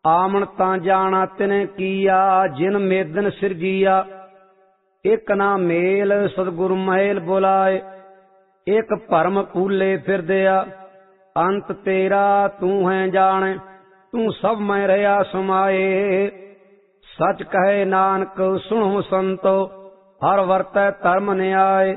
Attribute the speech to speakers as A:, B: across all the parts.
A: आमन तां जाना तिने किया, जिन मेदन सिरजिया। एक ना मेल सतगुरु महल बुलाए, एक भरम भूले फिर दिया। अंत तेरा तू है जाने, तू सब में रहा समाए। सच कहे नानक सुनो संतो, हर वर्तै धर्म न्याय।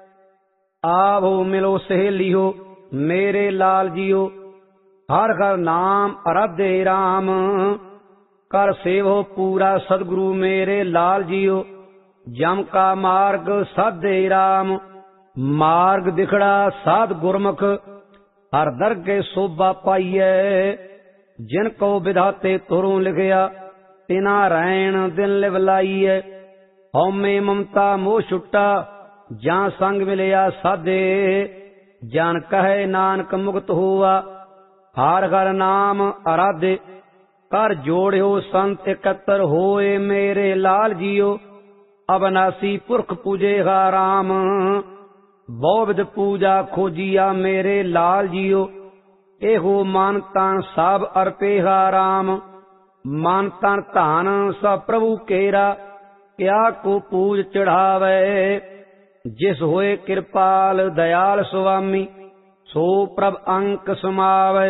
A: आवो मिलो सहेलियो मेरे लाल जियो, हर हर नाम आराधे राम। कर सेवो पूरा सदगुरु मेरे लाल जियो, जम का मार्ग साधे राम। मार्ग दिखड़ा साध गुरमुख, हर दरगे शोभा पाइए। जिनको विधाते तुरों लिखिया, तिना रैन दिन लिव लाइए। हौमे ममता मोह छुट्टा, जां संग मिलिया साधे। जान कहे नानक मुक्त हुआ, हर हर नाम आराधे। कर जोड़ियो संत एकत्र होए मेरे लाल जियो। अबनासी पुरख पूजेगा राम, बहुविध पूजा खोजिया मेरे लाल जियो। एहो मन तन सब अर्पेगा राम, मन तन धन सब प्रभु केरा। क्या को पूज चढ़ावे, जिस होए कृपाल दयाल स्वामी। सो प्रभ अंक समावे,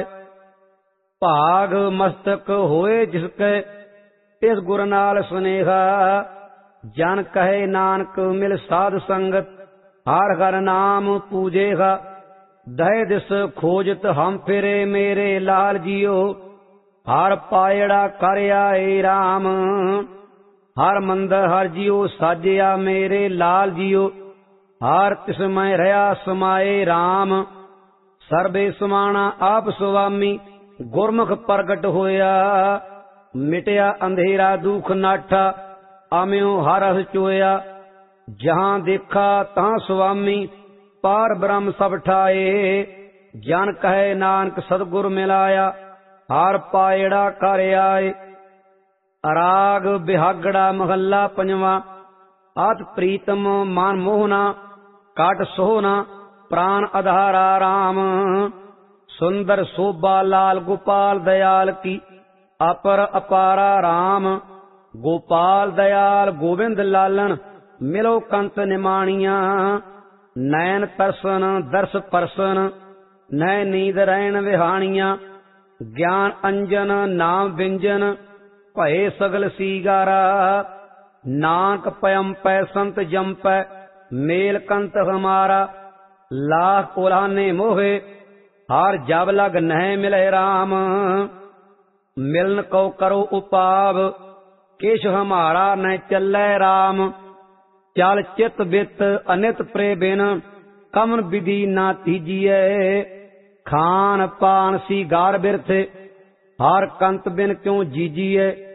A: भाग मस्तक होए जिसके। इस गुर नाल सुनेहा, जन कहे नानक मिल साध संगत। हर हर नाम पूजेगा, दह दिस खोजत हम फिरे मेरे लाल जियो। हर पायड़ा कर आए राम, हर मंदिर हर जियो साजिया मेरे लाल जियो। हर तिसमय रहा समाए राम, सर्बे समाना आप स्वामी। गुरमुख प्रगट होया, मिटया अंधेरा दुख नाठा। आम्यो हर रस चोया, जहां देखा तां स्वामी। पार ब्रह्म सब ठाए, जन कहे नानक सतगुर मिलाया। हर पायड़ा कर आए। राग बिहागड़ा महला पंजवा। अत प्रीतम मान मोहना, काट सोहना प्राण आधारा राम। सुंदर शोभा लाल गोपाल दयाल की, अपर अपारा राम। गोपाल दयाल गोविंद लालन, मिलो कंत निमाणिया। नैन तरसन दर्श परसन, नै नींद रैन विहाणिया। ज्ञान अंजन नाम व्यंजन, भये सगल सीगारा। नानक पयम पै संत जम पै, मेल कंत हमारा। लाख उलाने मोहे, हार जब लग नह मिले राम। मिलन को करो उपाव, केश हमारा न चलै राम। चल चित बित अनित प्रे बिन, कमन विधि ना तीजिए। खान पान सी गार बिरथे, हर कंत बिन क्यों जीजिए।